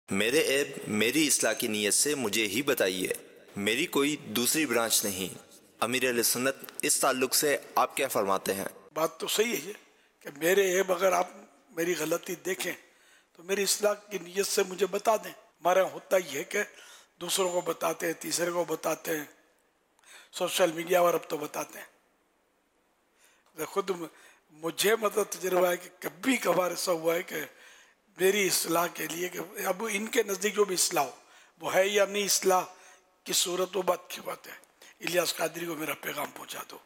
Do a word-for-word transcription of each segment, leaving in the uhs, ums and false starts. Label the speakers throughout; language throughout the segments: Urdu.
Speaker 1: میرے عیب میری اصلاح کی نیت سے مجھے ہی بتائیے، میری کوئی دوسری برانچ نہیں۔ امیر اہل سنت اس تعلق سے آپ کیا فرماتے ہیں؟
Speaker 2: بات تو صحیح ہے یہ کہ میرے عیب اگر آپ میری غلطی دیکھیں تو میری اصلاح کی نیت سے مجھے بتا دیں۔ ہمارا ہوتا ہی ہے کہ دوسروں کو بتاتے ہیں، تیسرے کو بتاتے ہیں، سوشل میڈیا پر اب تو بتاتے ہیں۔ خود مجھے مطلب تجربہ ہے کہ کبھی کبھار ایسا ہوا ہے کہ میری اصلاح کے لیے کہ اب ان کے نزدیک جو بھی اصلاح ہو وہ ہے یا نہیں اصلاح کی صورت، وہ بات کی بات ہے، الیاس قادری کو میرا پیغام پہنچا دو۔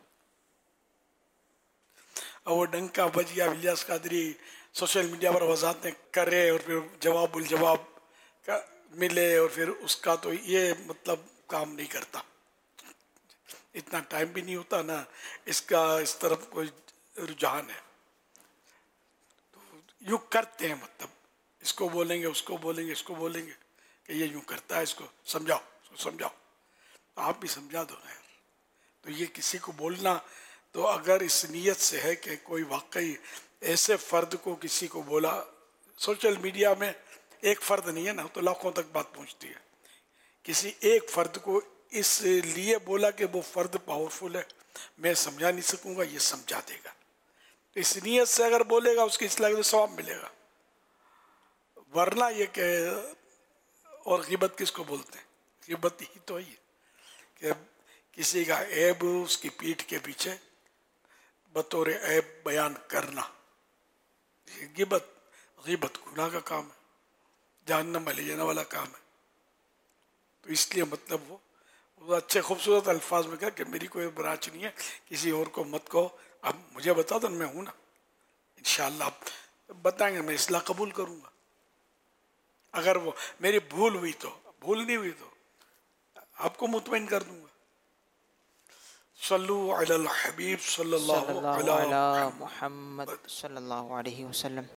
Speaker 2: اور وہ ڈنکا بج گیا، الیاس قادری سوشل میڈیا پر وضاحتیں کرے اور پھر جواب الجواب کا ملے، اور پھر اس کا تو یہ مطلب کام نہیں کرتا، اتنا ٹائم بھی نہیں ہوتا نا اس کا اس طرف کوئی رجحان ہے۔ تو یوں کرتے ہیں، مطلب اس کو بولیں گے، اس کو بولیں گے، اس کو بولیں گے کہ یہ یوں کرتا ہے، اس کو سمجھاؤ، اس کو سمجھاؤ، تو آپ بھی سمجھا دو نا یار۔ تو یہ کسی کو بولنا تو اگر اس نیت سے ہے کہ کوئی واقعی ایسے فرد کو کسی کو بولا، سوشل میڈیا میں ایک فرد نہیں ہے نا، تو لاکھوں تک بات پہنچتی ہے۔ کسی ایک فرد کو اس لیے بولا کہ وہ فرد پاورفل ہے، میں سمجھا نہیں سکوں گا، یہ سمجھا دے گا، تو اس نیت سے اگر بولے گا اس کی اصلاح میں ثواب ملے گا۔ ورنہ یہ کہ اور غیبت کس کو بولتے ہیں؟ غیبت ہی تو ہے کہ کسی کا عیب اس کی پیٹھ کے پیچھے بطور عیب بیان کرنا، یہ غیبت غیبت گناہ کا کام ہے، جہنم میں لے جانے والا کام ہے۔ تو اس لیے مطلب وہ وہ اچھے خوبصورت الفاظ میں کہا کہ میری کوئی برانچ نہیں ہے، کسی اور کو مت کہو، اب مجھے بتا دو، میں ہوں نا، انشاءاللہ آپ بتائیں گے، میں اصلاح قبول کروں گا۔ اگر وہ میری بھول ہوئی تو، بھول نہیں ہوئی تو آپ کو مطمئن کر دوں گا۔ صلو علی الحبیب صلی
Speaker 3: صلی
Speaker 2: اللہ
Speaker 3: اللہ
Speaker 2: علی
Speaker 3: علی
Speaker 2: محمد۔
Speaker 3: محمد صلی اللہ علیہ وسلم۔